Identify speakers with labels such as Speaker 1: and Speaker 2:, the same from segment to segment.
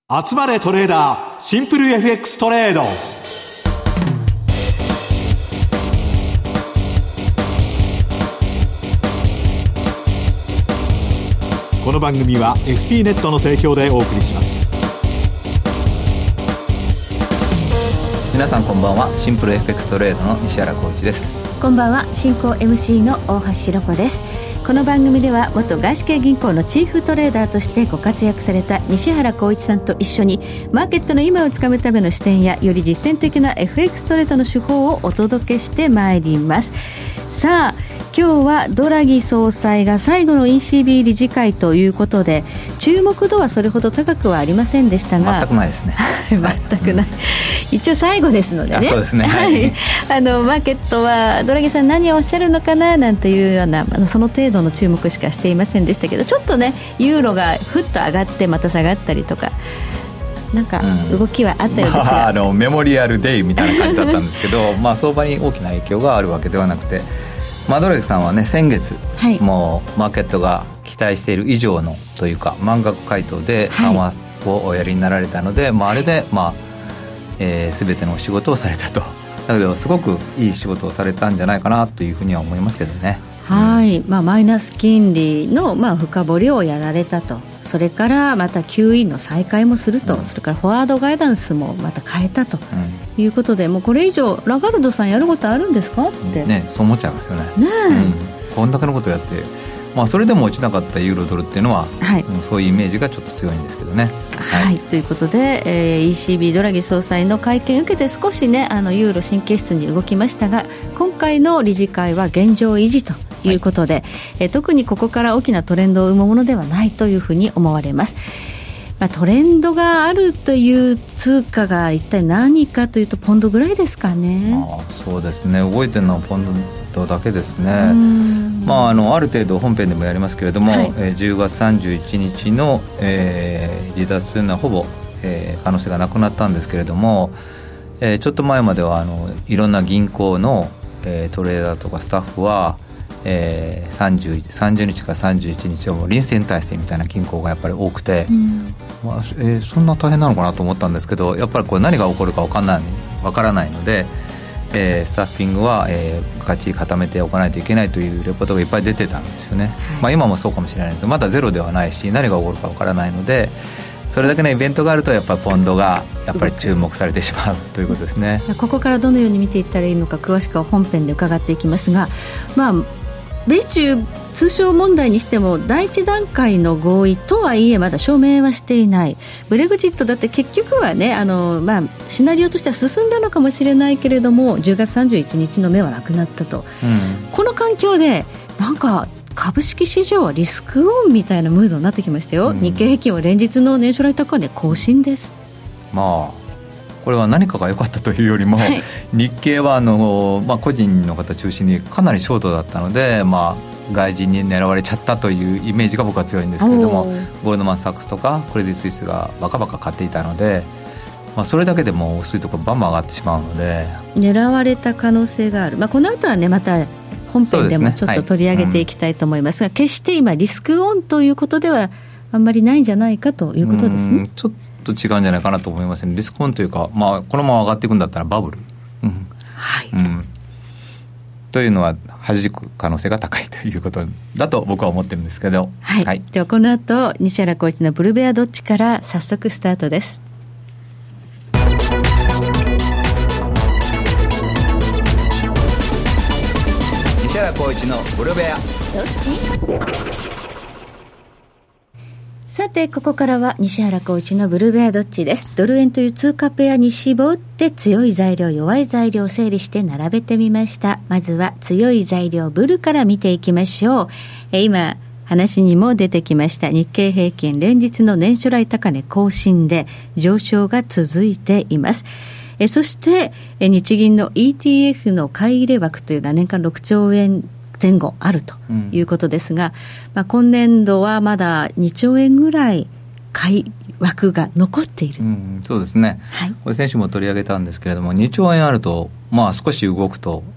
Speaker 1: 集まれトレーダーシンプル FX トレード。この番組は FP ネットの提供でお送りします。
Speaker 2: 皆さんこんばんは。シンプル FX トレードの西原浩一です。
Speaker 3: こんばんは。進行 MC の大橋ロコです。この番組では元外資系銀行のチーフトレーダーとしてご活躍された西原浩一さんと一緒にマーケットの今をつかむための視点やより実践的な FX トレードの手法をお届けしてまいります。さあ今日はドラギ総裁が最後の ECB 理事会ということで注目度はそれほど高くはありませんでしたが
Speaker 2: 全くないですね
Speaker 3: 全くない、一応最後ですのでね。
Speaker 2: そうですね、
Speaker 3: はい、マーケットはドラギさん何をおっしゃるのかななんていうようなその程度の注目しかしていませんでしたけど、ちょっとねユーロがふっと上がってまた下がったりとかなんか動きはあったようですが、
Speaker 2: メモリアルデイみたいな感じだったんですけど相場に大きな影響があるわけではなくて、ドラギさんはね先月、はい、もうマーケットが期待している以上のというか満額回答で緩和をおやりになられたので、あれで全てのお仕事をされたと。だけどすごくいい仕事をされたんじゃないかなというふうには思いますけどね。
Speaker 3: はい、マイナス金利の深掘りをやられたと。それからまた QE の再開もすると、それからフォワードガイダンスもまた変えたということで、もうこれ以上ラガルドさんやることあるんですかってね、
Speaker 2: そう思っちゃいますよね。こんだけのことをやって、それでも落ちなかったユーロドルっていうのは、はい、そういうイメージがちょっと強いんですけどね。
Speaker 3: はい、ということで、ECB ドラギ総裁の会見を受けて少しねユーロ神経質に動きましたが、今回の理事会は現状維持ということで、特にここから大きなトレンドを生むものではないというふうに思われます。トレンドがあるという通貨が一体何かというとポンドぐらいですかね。
Speaker 2: そうですね、動いてるのはポンドだけですね。ある程度本編でもやりますけれども、はい、10月31日の、離脱というのはほぼ、可能性がなくなったんですけれども、ちょっと前まではいろんな銀行の、トレーダーとかスタッフは30日から31日はもう臨戦態勢みたいな銀行がやっぱり多くて、そんな大変なのかなと思ったんですけど、やっぱりこれ何が起こるか分からないので、スタッフィングは、がっちり固めておかないといけないというレポートがいっぱい出てたんですよね。今もそうかもしれないですけど、まだゼロではないし何が起こるか分からないので、それだけのイベントがあるとやっぱりポンドがやっぱり注目されてしまうということですね。
Speaker 3: ここからどのように見ていったらいいのか詳しくは本編で伺っていきますが、米中通商問題にしても第一段階の合意とはいえまだ証明はしていない。ブレグジットだって結局はねシナリオとしては進んだのかもしれないけれども10月31日の目はなくなったと、この環境でなんか株式市場はリスクオンみたいなムードになってきましたよ。日経平均は連日の年初来高値更新です。
Speaker 2: これは何かが良かったというよりも、はい、日経は個人の方中心にかなりショートだったので、外人に狙われちゃったというイメージが僕は強いんですけれども、ゴールドマンサックスとかクレディ・スイスがバカバカ買っていたので、それだけでも薄いところバンバン上がってしまうので
Speaker 3: 狙われた可能性がある。この後はねまた本編でもちょっと取り上げていきたいと思いますが、決して今リスクオンということではあんまりないんじゃないかということですね。
Speaker 2: ちょっと違うんじゃないかなと思いますね。リスクオンというか、このまま上がっていくんだったらバブル、というのは弾く可能性が高いということだと僕は思ってるんですけど、
Speaker 3: ではこの後西原浩一のブルベアドッチから早速スタートです。
Speaker 2: 西原浩一のブルベア
Speaker 3: ドッチ。さてここからは西原浩一のブルベアドッチです。ドル円という通貨ペアに絞って強い材料弱い材料を整理して並べてみました。まずは強い材料ブルから見ていきましょう。今話にも出てきました日経平均連日の年初来高値更新で上昇が続いています。そして日銀の ETF の買い入れ枠というのは年間6兆円前後あるということですが、今年度はまだ2兆円ぐらい買い枠が残っている、
Speaker 2: そうですね、これ先週も取り上げたんですけれども、2兆円あると、少し動くと、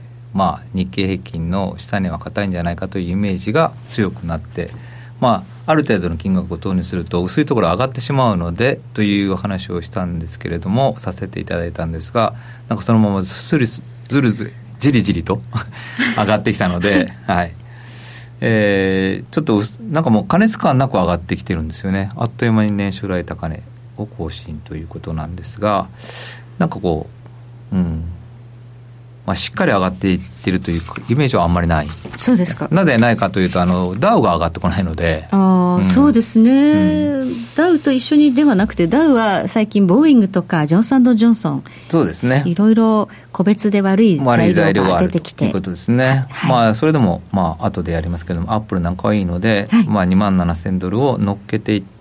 Speaker 2: 日経平均の下値は硬いんじゃないかというイメージが強くなって、あある程度の金額を投入すると薄いところ上がってしまうのでという話をしたんですけれども、させていただいたんですが、なんかそのままずるじりじりと上がってきたので、はい、ちょっとなんかもう過熱感なく上がってきてるんですよね。あっという間に年初来高値を更新ということなんですが、なんかこう、しっかり上がっていってるというイメージはあんまりない。
Speaker 3: そうですか。
Speaker 2: なぜないかというとダウが上がってこないので。
Speaker 3: そうですね、ダウと一緒にではなくて、ダウは最近ボーイングとかジョンソン&ジョンソン、そうですね、いろいろ個別で悪い材料が出てきて
Speaker 2: ということですね、はい、それでも後でやりますけども、アップルなんかはいいので、はい、27,000ドルを乗っけていって、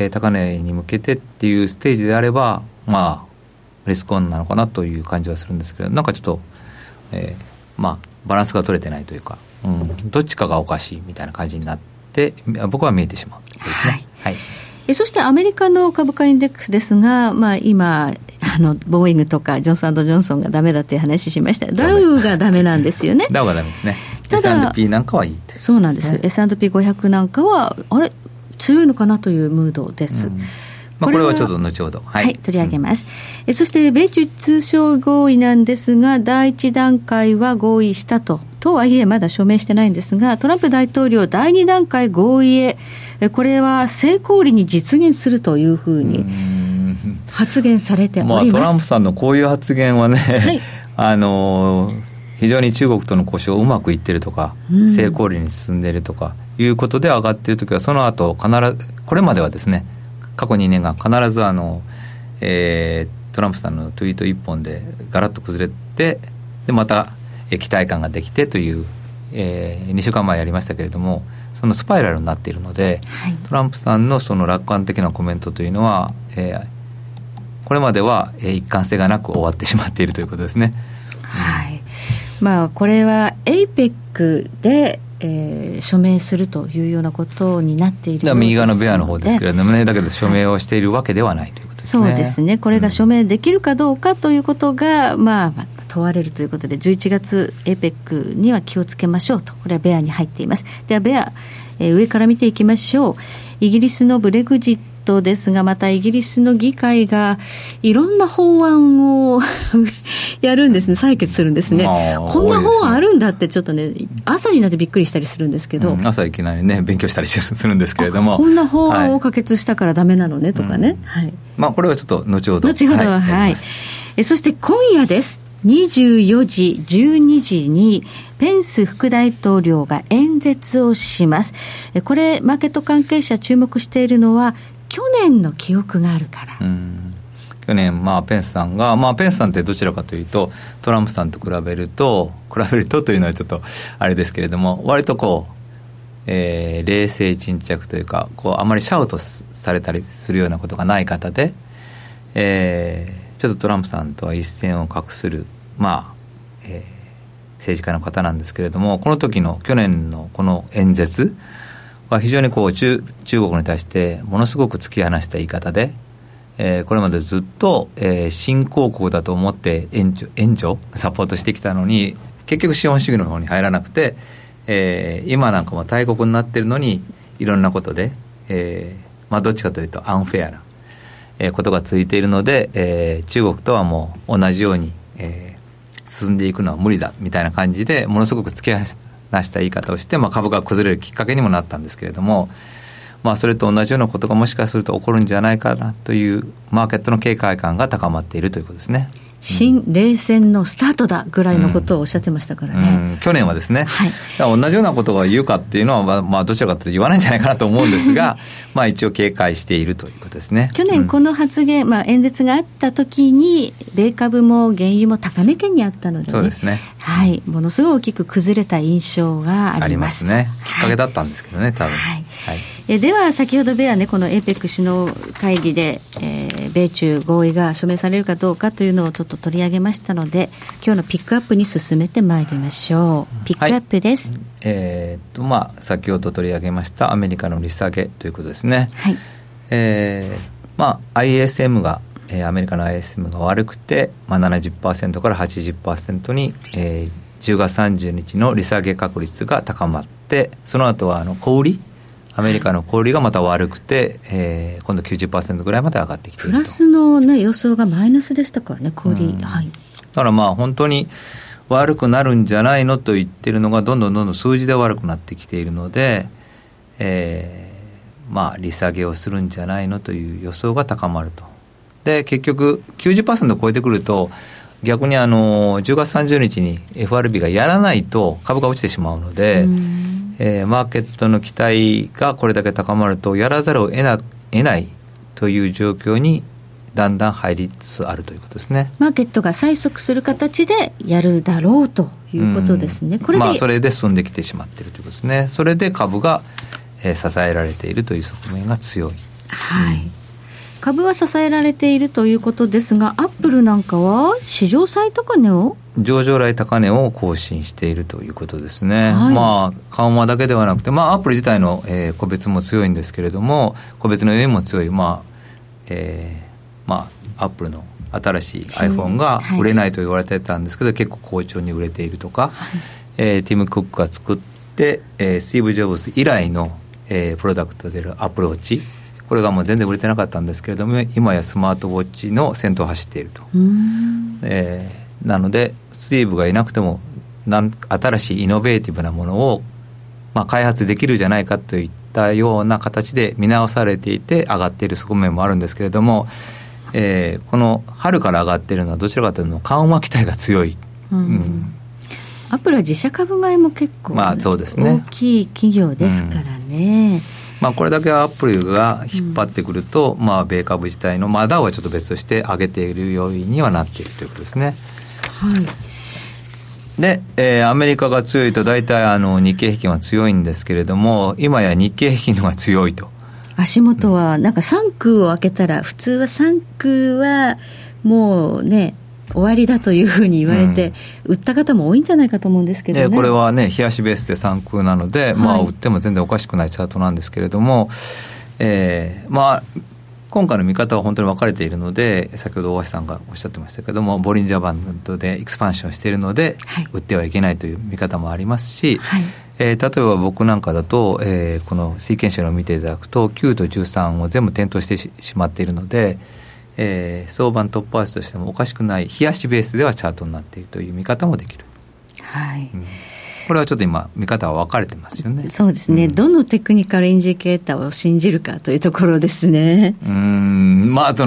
Speaker 2: 高値に向けてっていうステージであればリスクオンなのかなという感じはするんですけど、なんかちょっとバランスが取れてないというか、どっちかがおかしいみたいな感じになって僕は見えてしまうですね。はいはい、
Speaker 3: そしてアメリカの株価インデックスですが、今ボーイングとかジョンソン&ジョンソンがダメだという話しました。ダウがダメなんですよね。
Speaker 2: ダウがダメですね。S&P なんかはいいという、
Speaker 3: そうなんです。S&P500 なんかは強いのかなというムードです。
Speaker 2: これはちょっと後ほど、
Speaker 3: はい、取り上げます。そして米中通商合意なんですが、第1段階は合意したとはいえまだ署名してないんですが、トランプ大統領第2段階合意へ、これは成功裏に実現するというふうに発言されております。
Speaker 2: トランプさんのこういう発言はね、はい、非常に中国との交渉うまくいってるとか、成功裏に進んでいるとかいうことで上がっているときは、その後必ずこれまではですね、過去2年が必ずトランプさんのツイート1本でガラッと崩れて、でまた期待感ができてという、2週間前やりましたけれども、そのスパイラルになっているので、はい、トランプさんのその楽観的なコメントというのは、これまでは一貫性がなく終わってしまっているということですね。
Speaker 3: はい、これは APEC で署名するというようなことになっている。
Speaker 2: 右側のベアの方ですけれどもね、だけど署名をしているわけではないということですね。
Speaker 3: そうですね。これが署名できるかどうかということが、問われるということで、11月 APEC には気をつけましょうと、これはベアに入っています。ではベア、上から見ていきましょう。イギリスのブレグジットですが、またイギリスの議会がいろんな法案をやるんですね、採決するんですね。こんな法案あるんだってちょっとね、朝になってびっくりしたりするんですけど、
Speaker 2: 朝いきなりね勉強したりするんですけれども、
Speaker 3: こんな法案を可決したからダメなのねとかね、はい、
Speaker 2: これはちょっと後ほど
Speaker 3: は、はいそして今夜です。24時12時にペンス副大統領が演説をします。これマーケット関係者注目しているのは去年の記憶があるから。
Speaker 2: 去年、ペンスさんが、ペンスさんってどちらかというとトランプさんと比べるとというのはちょっとあれですけれども、割と冷静沈着というか、あまりシャウトされたりするようなことがない方で、ちょっとトランプさんとは一線を画する、政治家の方なんですけれども、この時の去年のこの演説は非常に中国に対してものすごく突き放した言い方で、これまでずっと、新興国だと思って援助サポートしてきたのに、結局資本主義の方に入らなくて、今なんかも大国になってるのにいろんなことで、どっちかというとアンフェアなことがついているので、中国とはもう同じように、進んでいくのは無理だみたいな感じでものすごく突き放した言い方をして、株が崩れるきっかけにもなったんですけれども、それと同じようなことがもしかすると起こるんじゃないかなというマーケットの警戒感が高まっているということですね。
Speaker 3: 新冷戦のスタートだぐらいのことをおっしゃってましたからね、
Speaker 2: 去年はですね、
Speaker 3: はい、
Speaker 2: 同じようなことが言うかっていうのは、どちらかというと言わないんじゃないかなと思うんですが一応警戒しているということですね。
Speaker 3: 去年この発言、演説があった時に米株も原油も高値圏にあったので、
Speaker 2: そうですね、
Speaker 3: はい、ものすごい大きく崩れた印象があります。
Speaker 2: ね、きっかけだったんですけどね、多分、
Speaker 3: はいはい、では先ほどベアね、この APEC 首脳会議で、米中合意が署名されるかどうかというのをちょっと取り上げましたので、今日のピックアップに進めてまいりましょう。ピックアップです。
Speaker 2: はい、先ほど取り上げましたアメリカの利下げということですね。
Speaker 3: はい、
Speaker 2: ISM がアメリカの ISM が悪くて、70% から 80% に、10月30日の利下げ確率が高まって、その後は小売りアメリカの小売りがまた悪くて、今度 90% ぐらいまで上がってきていると。
Speaker 3: プラスの、ね、予想がマイナスでしたからね、小売り、はい、
Speaker 2: だからまあ本当に悪くなるんじゃないのと言ってるのがどんどん数字で悪くなってきているので、まあ利下げをするんじゃないのという予想が高まると。で結局 90% を超えてくると逆に10月30日に FRB がやらないと株が落ちてしまうので、マーケットの期待がこれだけ高まるとやらざるを得ないという状況にだんだん入りつつあるということですね。
Speaker 3: マーケットが催促する形でやるだろうということですね。これで、
Speaker 2: まあ、それで進んできてしまっているということですね。それで株が、支えられているという側面が強い、
Speaker 3: はい、株は支えられているということですが、アップルなんかは史上最高値を
Speaker 2: 上場来高値を更新しているということですね、
Speaker 3: はい、
Speaker 2: まあ、緩和だけではなくて、まあ、アップル自体の、個別も強いんですけれども、個別の要因も強い、まあ、アップルの新しい iPhone が売れないと言われてたんですけど、結構好調に売れているとか、ティム・クックが作って、スティーブ・ジョブズ以来の、プロダクトであるアップルウォッチ、これがもう全然売れてなかったんですけれども、今やスマートウォッチの先頭を走っていると。なのでスティーブがいなくても新しいイノベーティブなものを、まあ、開発できるじゃないかといったような形で見直されていて上がっている側面もあるんですけれども、この春から上がっているのはどちらかというと緩和期待が強い、
Speaker 3: アップルは自社株買いも結構、
Speaker 2: まあそうですね、
Speaker 3: 大きい企業ですからね、
Speaker 2: まあ、これだけアップルが引っ張ってくると、まあ、米株自体の、まあ、ダウはちょっと別として上げている要因にはなっているということですね。
Speaker 3: はい。
Speaker 2: で、アメリカが強いと大体日経平均は強いんですけれども、今や日経平均の方が強いと。
Speaker 3: 足元はなんか3空を開けたら、普通は3空はもうね終わりだというふうに言われて、売った方も多いんじゃないかと思うんですけどね。
Speaker 2: これはね冷やしベースで3空なので、まあ、売っても全然おかしくないチャートなんですけれども、まあ今回の見方は本当に分かれているので、先ほど大橋さんがおっしゃってましたけども、ボリンジャーバンドでエクスパンションしているので、売ってはいけないという見方もありますし、例えば僕なんかだと、この推計書を見ていただくと9と13を全部点灯してしまっているので、相場の突破圧としてもおかしくない冷やしベースではチャートになっているという見方もできる、これはちょっと今見方は分かれてますよね。
Speaker 3: そうですね、どのテクニカルインジケーターを信じるかというところですね。
Speaker 2: まあ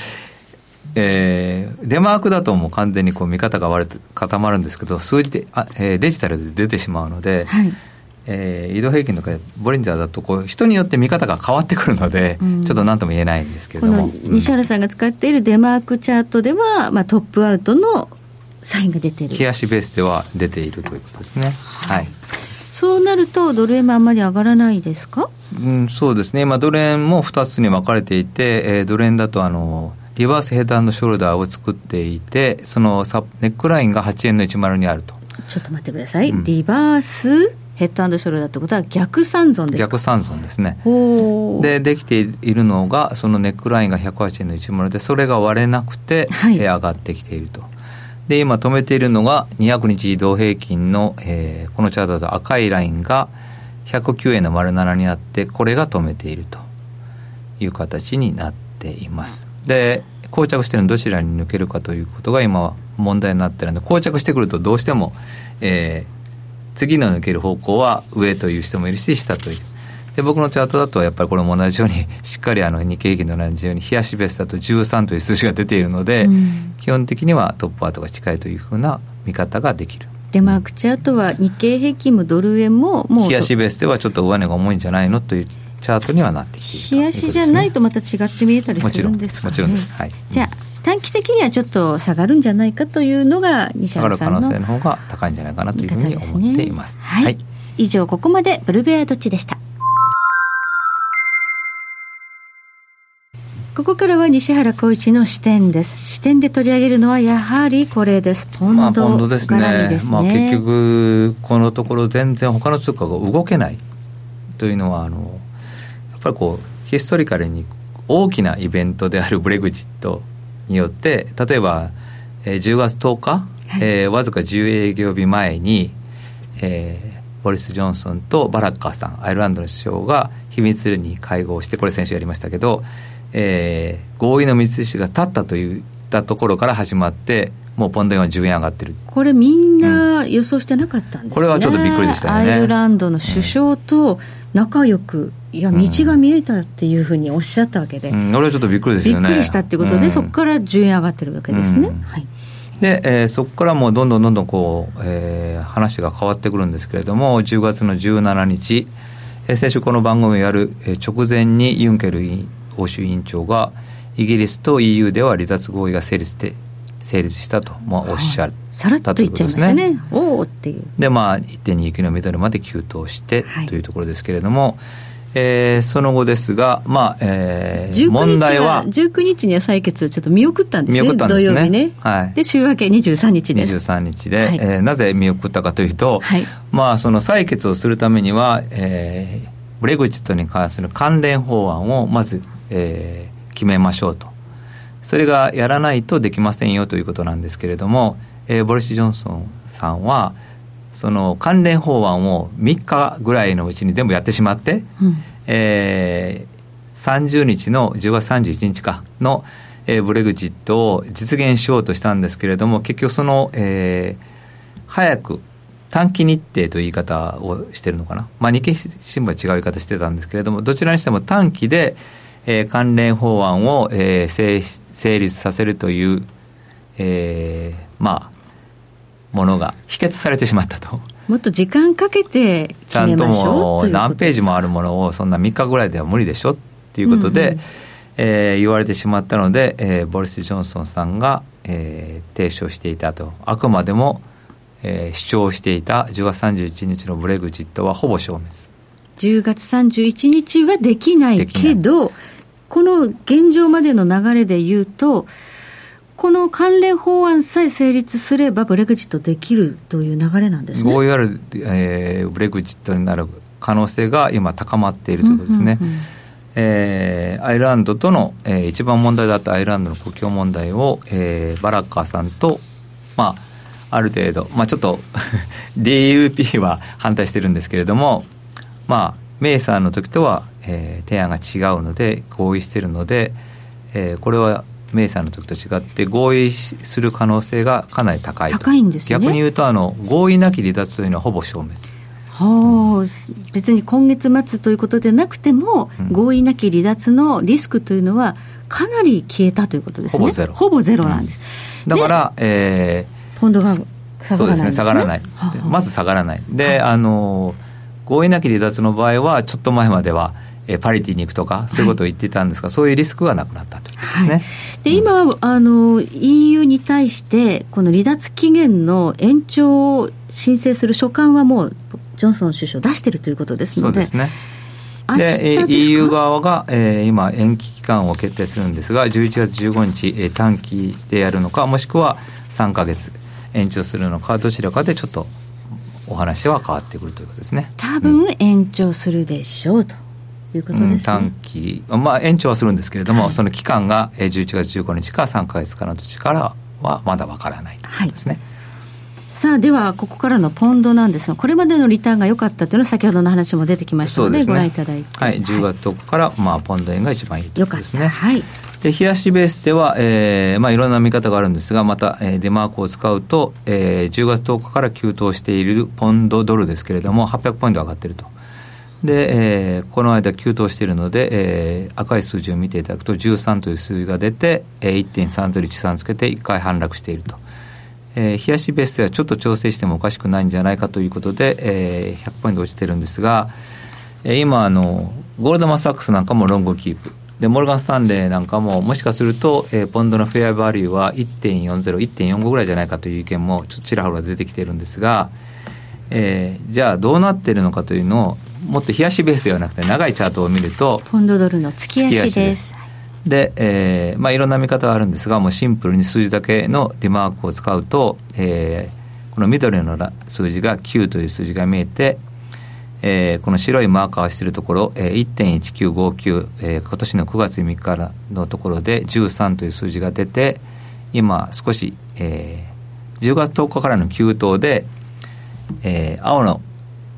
Speaker 2: デマークだともう完全にこう見方が割れて固まるんですけど、数字でデジタルで出てしまうので、移動平均とかボリンジャーだとこう人によって見方が変わってくるので、ちょっと何とも言えないんですけれども、
Speaker 3: この西原さんが使っているデマークチャートでは、まあ、トップアウトのサインが出ている、
Speaker 2: 冷やしベースでは出ているということですね。
Speaker 3: そうなるとドル円もあんまり上がらないですか？
Speaker 2: そうですね、今ドル円も2つに分かれていて、ドル円だとリバースヘッド&ショルダーを作っていて、そのネックラインが8円の10にあると。
Speaker 3: ちょっと待ってください、リバースヘッド&ショルダーってことは逆三尊ですか？
Speaker 2: 逆三尊ですね。できているのがそのネックラインが108円の10で、それが割れなくて、上がってきていると。で今止めているのが200日移動平均の、このチャートだと赤いラインが109円の07にあって、これが止めているという形になっています。で膠着しているのどちらに抜けるかということが今は問題になっているので、膠着してくるとどうしても、次の抜ける方向は上という人もいるし下という。で僕のチャートだとやっぱりこれも同じようにしっかり日経平均と同じように冷やしベースだと13という数字が出ているので、基本的にはトップアウトが近いというふうな見方ができる。
Speaker 3: デマークチャートは日経平均もドル円ももう
Speaker 2: 冷やしベースではちょっと上値が重いんじゃないのというチャートにはなってきている。
Speaker 3: 冷やしじゃないとまた違って見えたりするんですかね。
Speaker 2: もちろんです、
Speaker 3: じゃあ短期的にはちょっと下がるんじゃないかというのが西原さんの
Speaker 2: 下がる可能性の方が高いんじゃないかなというふうに思っています。
Speaker 3: 以上ここまでブルベアどっちでした。ここからは西原浩一の視点です。視点で取り上げるのはやはりこれです。ポンド
Speaker 2: です
Speaker 3: 絡み
Speaker 2: ですね。結局このところ全然他の通貨が動けないというのはやっぱりこうヒストリカルに大きなイベントであるブレグジットによって、例えば、10月10日、わずか10営業日前に、ボリス・ジョンソンとバラッカーさん、アイルランドの首相が秘密裏に会合をして、これ先週やりましたけど、合意の道筋が立ったといったところから始まって、もうポンド円は10円上がってる。
Speaker 3: これみんな予想してなかったんですね、
Speaker 2: これはちょっとびっくりでしたよね。
Speaker 3: アイルランドの首相と仲良く、いや道が見えたっていうふうにおっしゃったわけで、
Speaker 2: 俺はちょっとびっくりですよね。
Speaker 3: びっくりしたってことで、そこから10円上がってるわけですね、はい。
Speaker 2: で、そこからもうどんどんこう、話が変わってくるんですけれども、10月の17日、先週この番組をやる直前にユンケル欧州委員長がイギリスと EU では離脱合意が成立したと、おっしゃったということですね。さらっと言っちゃいましたね。おーっていう。で、1.29 のミドルまで急騰してというところですけれども、その後ですが、問題は
Speaker 3: 19日には採決をちょっと見送ったんですね。
Speaker 2: 見送ったんですね。
Speaker 3: 土曜日ね。
Speaker 2: はい。
Speaker 3: で、週明け23日です。
Speaker 2: 23日で、はい、なぜ見送ったかというと、
Speaker 3: はい、
Speaker 2: その採決をするためには、ブレグジットに関する関連法案をまず、決めましょうと。それがやらないとできませんよということなんですけれども、ボリス・ジョンソンさんはその関連法案を3日ぐらいのうちに全部やってしまって、30日の10月31日かの、ブレグジットを実現しようとしたんですけれども、結局その、早く短期日程という言い方をしてるのかな、日経新聞は違う言い方してたんですけれども、どちらにしても短期で、関連法案を、成立させるという、ものが否決されてしまったと。
Speaker 3: もっと時間かけて決めましょうということです。ちゃんともう
Speaker 2: 何ページもあるものをそんな3日ぐらいでは無理でしょということで、言われてしまったので、ボリス・ジョンソンさんが、提唱していたと、あくまでも、主張していた10月31日のブレグジットはほぼ消滅。
Speaker 3: 10月31日はできないけど、この現状までの流れで言うと、この関連法案さえ成立すればブレグジットできるという流れなんですね。
Speaker 2: 合意ある、ブレグジットになる可能性が今高まっているということですね。アイルランドとの、一番問題だったアイルランドの国境問題を、バラッカーさんと、ある程度、ちょっとDUP は反対してるんですけれども、メイさんの時とは、提案が違うので合意しているので、これはメイさんの時と違って合意する可能性がかなり高いと。
Speaker 3: 高いんですね。
Speaker 2: 逆に言うと合意なき離脱というのはほぼ消滅。
Speaker 3: 別に今月末ということでなくても、合意なき離脱のリスクというのはかなり消えたということですね。ほぼゼロなんです、
Speaker 2: だから、
Speaker 3: ポンドが下がらないんですね。そうですね、
Speaker 2: 下がらない。まず下がらないで、合意なき離脱の場合はちょっと前まではパリティに行くとかそういうことを言っていたんですが、そういうリスクがなくなったということですね。
Speaker 3: で、今EU に対してこの離脱期限の延長を申請する書簡はもうジョンソン首相出しているということですので。
Speaker 2: そうですね。で EU 側が、今延期期間を決定するんですが、11月15日、短期でやるのか、もしくは3ヶ月延長するのか、どちらかでちょっとお話は変わってくるということですね。
Speaker 3: 多分延長するでしょうということですね。
Speaker 2: 短期、延長はするんですけれども、その期間が11月15日か3ヶ月かのどっちからはまだわからないということですね。
Speaker 3: さあ、ではここからのポンドなんですが、これまでのリターンが良かったというのは先ほどの話も出てきましたの でご覧いただいて、
Speaker 2: 10月10日から、ポンド円が一番いいということですね。で、冷やしベースでは、いろんな見方があるんですが、また、デマークを使うと、10月10日から急騰しているポンドドルですけれども、800ポイント上がっていると。で、この間急騰しているので、赤い数字を見ていただくと13という数字が出て、1.3013つけて1回反落していると。冷やしベースではちょっと調整してもおかしくないんじゃないかということで、100ポイント落ちてるんですが、今ゴールドマン・サックスなんかもロングキープで、モルガン・スタンレーなんかももしかすると、ポンドのフェアバリューは 1.40、1.45 ぐらいじゃないかという意見もちょっとちらほら出てきているんですが、じゃあどうなっているのかというのをもっと冷やしベースではなくて長いチャートを見ると、
Speaker 3: ポンドドルの月足です。
Speaker 2: で、いろんな見方があるんですが、もうシンプルに数字だけのデマークを使うと、この緑の数字が9という数字が見えて、この白いマーカーをしているところ、1.1959、今年の9月3日のところで13という数字が出て、今少し、10月10日からの急騰で、青の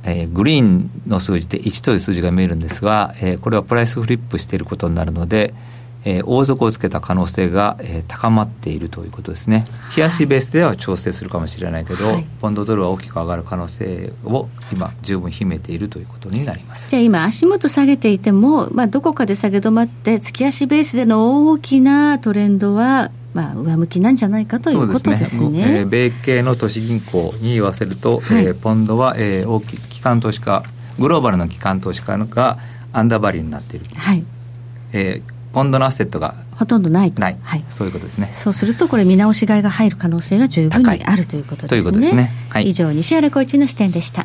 Speaker 2: グリーンの数字で1という数字が見えるんですが、これはプライスフリップしていることになるので、大底をつけた可能性が、高まっているということですね。冷やしベースでは調整するかもしれないけど、ポンドドルは大きく上がる可能性を今十分秘めているということになります。
Speaker 3: じゃあ今足元下げていても、どこかで下げ止まって月足ベースでの大きなトレンドは上向きなんじゃないかということですね。
Speaker 2: 米系の都市銀行に言わせると、ポンドは、大きい機関投資家、グローバルの機関投資家がアンダーバリューになっている、ポンドのアセットが
Speaker 3: ほとんどないと、
Speaker 2: そういうことですね。
Speaker 3: そうするとこれ見直し買いが入る可能性が十分にあるということですね。
Speaker 2: ということですね。
Speaker 3: 以上西原浩一の視点でした。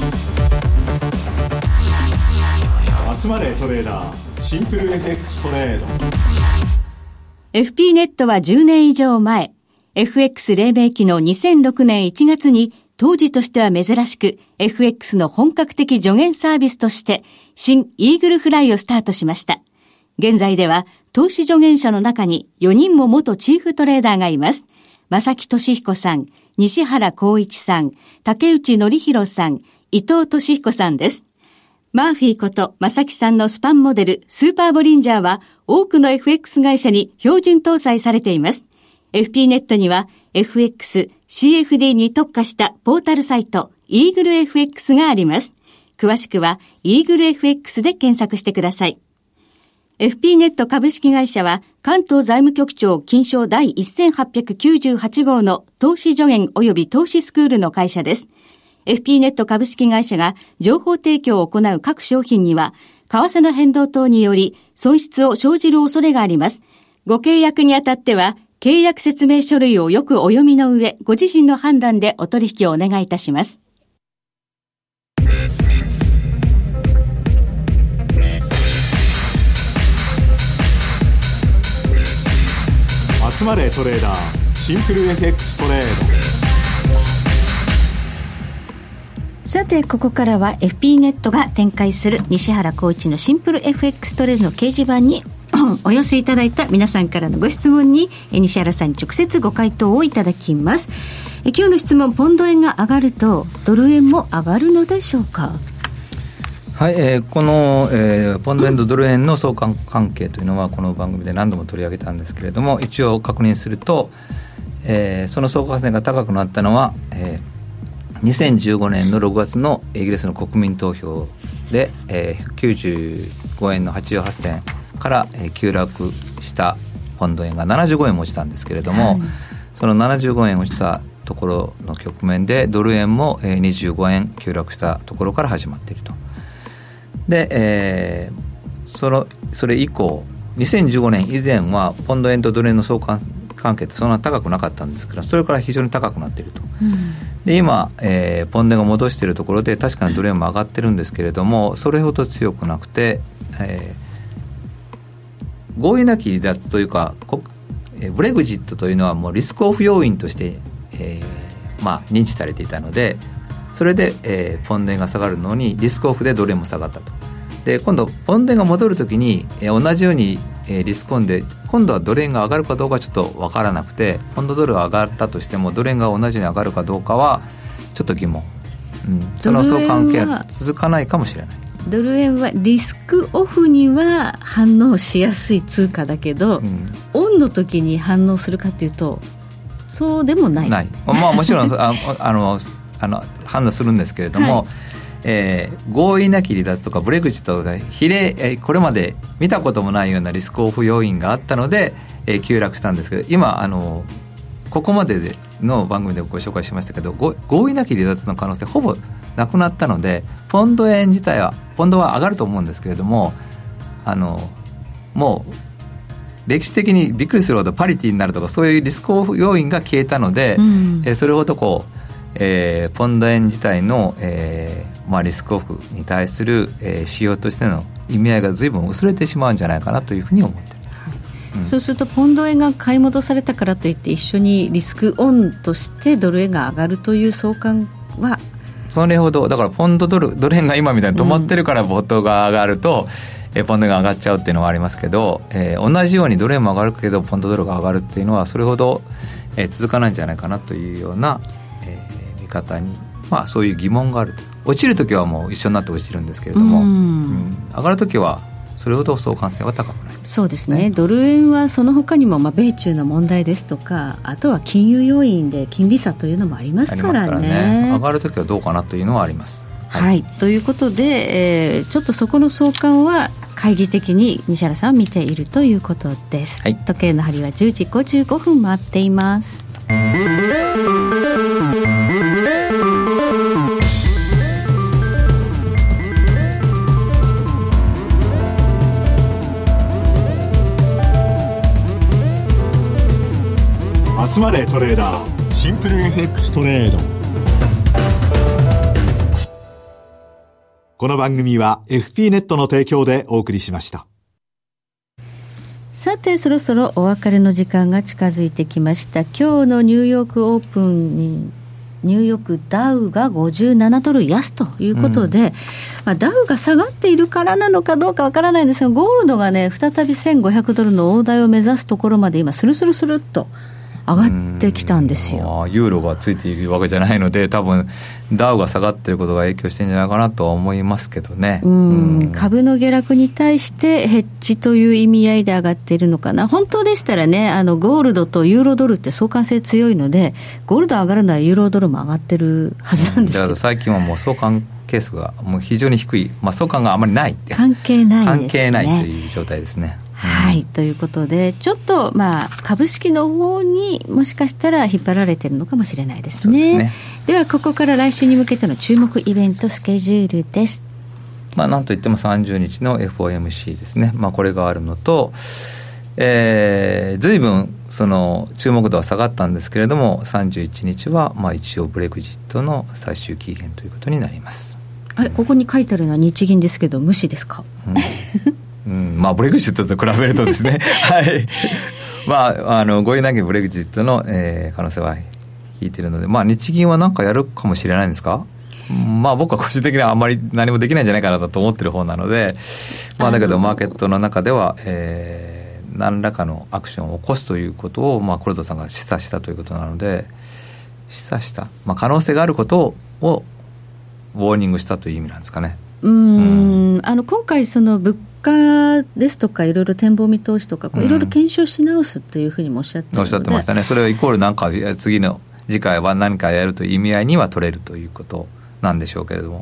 Speaker 1: 集まれトレーダーシンプル FX トレード。
Speaker 4: FP ネットは10年以上前 FX 黎明期の2006年1月に当時としては珍しく FX の本格的助言サービスとして新イーグルフライをスタートしました。現在では投資助言者の中に4人も元チーフトレーダーがいます。正木俊彦さん、西原光一さん、竹内則弘さん、伊藤俊彦さんです。マーフィーこと正木さんのスパンモデルスーパーボリンジャーは多くの FX 会社に標準搭載されています。FP ネットには FX、CFD に特化したポータルサイトイーグル FX があります。詳しくはイーグル FX で検索してください。FP ネット株式会社は関東財務局長金賞第1898号の投資助言及び投資スクールの会社です。FP ネット株式会社が情報提供を行う各商品には為替の変動等により損失を生じる恐れがあります。ご契約にあたっては契約説明書類をよくお読みの上、ご自身の判断でお取引をお願いいたします。
Speaker 1: 集まれトレーダーシンプル FX トレード。
Speaker 3: さてここからは FP ネットが展開する西原浩一のシンプル FX トレードの掲示板にお寄せいただいた皆さんからのご質問に西原さんに直接ご回答をいただきます。今日の質問、ポンド円が上がるとドル円も上がるのでしょうか。
Speaker 2: はい、この、ポンド円とドル円の相関関係というのはこの番組で何度も取り上げたんですけれども、一応確認すると、その相関性が高くなったのは、2015年の6月のイギリスの国民投票で、95円の88銭から、急落したポンド円が75円も落ちたんですけれども、その75円落ちたところの局面でドル円も、25円急落したところから始まっていると。で、それ以降2015年以前はポンド円とドル円の相関関係ってそんな高くなかったんですけど、それから非常に高くなっていると、で今、ポンド円が戻しているところで確かにドル円も上がってるんですけれども、それほど強くなくて、合意なき離脱というか、ブレグジットというのはもうリスクオフ要因として、認知されていたので、それで、ポンド円が下がるのにリスクオフでドル円も下がったと。で今度ポンド円が戻るときに、同じように、リスクオンで今度はドル円が上がるかどうかちょっと分からなくて、ポンドドルが上がったとしてもドル円が同じように上がるかどうかはちょっと疑問、その相関係は続かないかもしれない。
Speaker 3: ドル円はリスクオフには反応しやすい通貨だけど、オンの時に反応するかというとそうでもない。
Speaker 2: もちろん判断するんですけれども、合意なき離脱とかブレグジットがこれまで見たこともないようなリスクオフ要因があったので、急落したんですけど、今ここまでの番組でご紹介しましたけど、合意なき離脱の可能性ほぼなくなったので、ポンド円自体はポンドは上がると思うんですけれども、もう歴史的にびっくりするほどパリティになるとかそういうリスクオフ要因が消えたので、それほどポンド円自体の、リスクオフに対する、指標としての意味合いが随分薄れてしまうんじゃないかなというふうに思っている。
Speaker 3: そうするとポンド円が買い戻されたからといって一緒にリスクオンとしてドル円が上がるという相関は
Speaker 2: それほどだからポンドドル円が今みたいに止まってるからボットが上がると、ポンドが上がっちゃうっていうのはありますけど、同じようにドル円も上がるけどポンドドルが上がるっていうのはそれほど、続かないんじゃないかなというような、見方に、そういう疑問があると落ちるときはもう一緒になって落ちるんですけれども、上がるときはそれほど相関性は高くない。
Speaker 3: そうですね。ドル円はその他にも、米中の問題ですとか、あとは金融要因で金利差というのもありますからね。
Speaker 2: 上がるときはどうかなというのはあります。
Speaker 3: はい、ということで、ちょっとそこの相関は懐疑的に西原さんは見ているということです、はい、時計の針は10時55分回っています。
Speaker 1: 集まれトレーダー、シンプル FX トレード。この番組は FP ネットの提供でお送りしました。
Speaker 3: さて、そろそろお別れの時間が近づいてきました。今日のニューヨークオープンにニューヨークダウが57ドル安ということで、ダウが下がっているからなのかどうかわからないんですが、ゴールドがね、再び1500ドルの大台を目指すところまで今スルスルスルっと上がってきたんですよ。
Speaker 2: ユーロがついているわけじゃないので、多分ダウが下がっていることが影響してるんじゃないかなとは思いますけどね。
Speaker 3: 株の下落に対してヘッジという意味合いで上がっているのかな。本当でしたらね、ゴールドとユーロドルって相関性強いので、ゴールド上がるのはユーロドルも上がってるはずなんですけど、
Speaker 2: だから最近はもう相関係数がもう非常に低い、相関があまりない、
Speaker 3: 関係ないですね。
Speaker 2: 関係ないという状態ですね。
Speaker 3: はい、ということでちょっと株式の方にもしかしたら引っ張られているのかもしれないですね。そうですね。ではここから来週に向けての注目イベントスケジュールです。
Speaker 2: なんといっても30日の FOMC ですね。これがあるのと、随分その注目度は下がったんですけれども、31日は一応ブレグジットの最終期限ということになります。
Speaker 3: あれ、ここに書いてあるのは日銀ですけど無視ですか？
Speaker 2: ブレグジットと比べるとですねはい、合意なきブレグジットの、可能性は引いているので、日銀は何かやるかもしれないんですか？僕は個人的にはあんまり何もできないんじゃないかなと思ってる方なので、だけどマーケットの中では、何らかのアクションを起こすということを、コルドさんが示唆したということなので、示唆した、可能性があることをウォーニングしたという意味なんですかね。
Speaker 3: 今回その物価ですとかいろいろ展望見通しとかいろいろ検証し直すというふうにもおっしゃっているので、
Speaker 2: おっしゃってましたね。それはイコールなんか次回は何かやるという意味合いには取れるということなんでしょうけれども、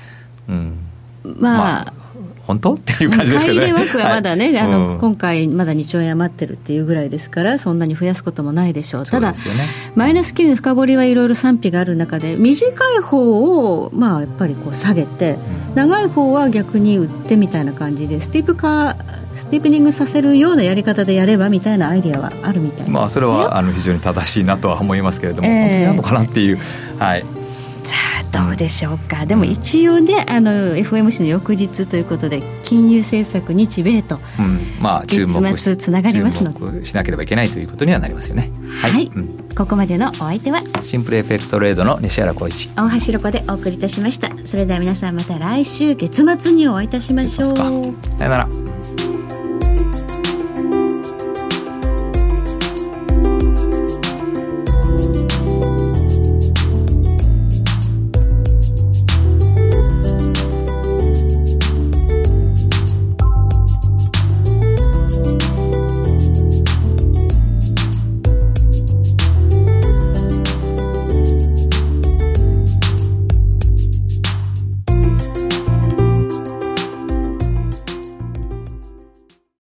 Speaker 2: 本当っていう感じですけどね。
Speaker 3: 買い入れ枠はまだね、今回まだ2兆円余ってるっていうぐらいですから、そんなに増やすこともないでしょう。ただ、マイナス金利の深掘りはいろいろ賛否がある中で、短い方をやっぱり下げて、長い方は逆に売ってみたいな感じでスティープニングさせるようなやり方でやればみたいなアイデアはあるみたいですよ。
Speaker 2: それは非常に正しいなとは思いますけれども、本当になのかなっていう、
Speaker 3: さあどうでしょうか。でも一応ね、FOMC の翌日ということで金融政策日米と、月末つながりますので、
Speaker 2: 注目しなければいけないということにはなりますよね。
Speaker 3: ここまでのお相手は
Speaker 2: シンプル FX トレードの西原浩一、
Speaker 3: 大橋ロコでお送りいたしました。それでは皆さんまた来週月末にお会いいたしましょう。
Speaker 2: さよなら。